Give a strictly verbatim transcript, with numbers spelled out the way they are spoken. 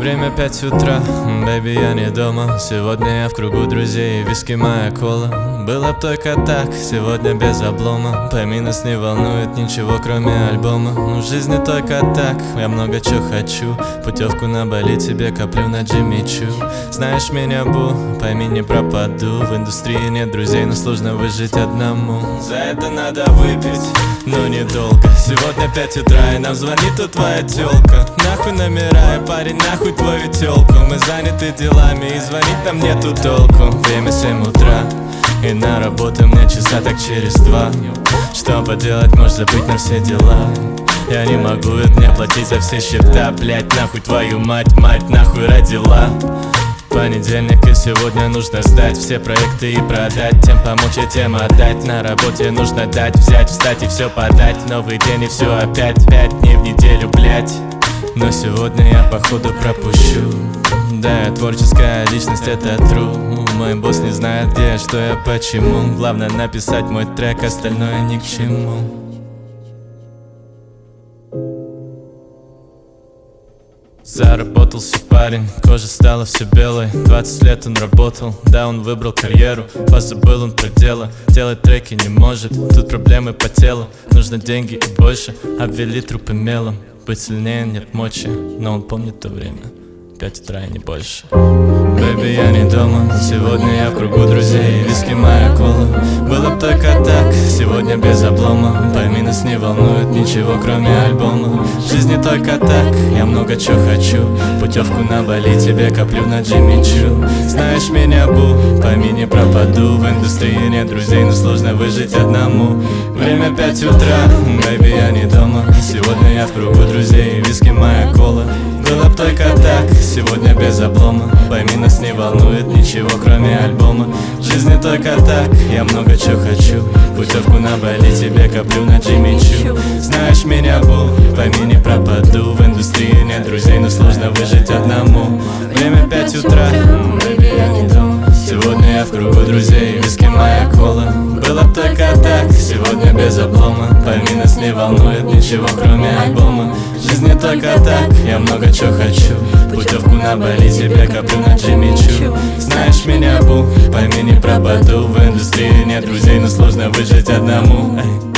Время пять утра, бэйби, я не дома. Сегодня я в кругу друзей, виски моя кола. Было б только так, сегодня без облома. Пойми, нас не волнует ничего, кроме альбома. Ну, в жизни только так, я много чего хочу. Путевку на Бали тебе коплю на Джимми Чу. Знаешь меня, бу, пойми, не пропаду. В индустрии нет друзей, но сложно выжить одному. За это надо выпить, но недолго. Сегодня пять утра, и нам звонит тут твоя тёлка. Нахуй номера, и парень, нахуй твою тёлку. Мы заняты делами, и звонить нам нету толку. Время семь утра, и на работу мне часа так через два. Что поделать, можешь забыть на все дела. Я не могу, это мне платить за все счета. Блять, нахуй твою мать, мать нахуй родила. Понедельник, и сегодня нужно сдать все проекты и продать. Тем помочь и тем отдать. На работе нужно дать, взять, встать и все подать. Новый день и все опять, пять дней в неделю, блять. Но сегодня я походу пропущу. Да, я творческая личность, это true. Мой босс не знает где я, что я, почему. Главное написать мой трек, остальное ни к чему. Заработался парень, кожа стала все белой. Двадцать лет он работал, да, он выбрал карьеру. Позабыл он про дело, делать треки не может. Тут проблемы по телу, нужно деньги и больше. Обвели трупы мелом, быть сильнее нет мочи. Но он помнит то время, пять утра и не больше. Бэйби, я не дома, сегодня я в кругу друзей, виски моя кола. Было б только так, сегодня без облома. Пойми, нас не волнует ничего, кроме альбома. В жизни только так, я много чего хочу. Путевку на Бали тебе коплю на Джимми Чу. Знаешь меня, бу, пойми, не пропаду. В индустрии нет друзей, но сложно выжить одному. Время пять утра, бэйби, я не дома. Сегодня я в кругу друзей, виски моя кола. Было б только так, сегодня без облома. Пойми, нас не волнует ничего, кроме альбома. В жизни только так, я много чего хочу. Путевку на Бали тебе коплю на Джимми Чу. Знаешь меня, бу, пойми, не пропаду. В индустрии нет друзей, но сложно выжить одному. Время пять утра, бэйби, я не дома. Сегодня я в кругу друзей, виски моя кола. Было б только так, сегодня без облома. Пойми, нас не волнует ничего, кроме альбома. В жизни только так, я много чего хочу. Путевку на Бали тебе коплю на Джимми Чу. Знаешь меня, бу, пойми, не пропаду. В индустрии нет друзей, но сложно выжить одному. Эй.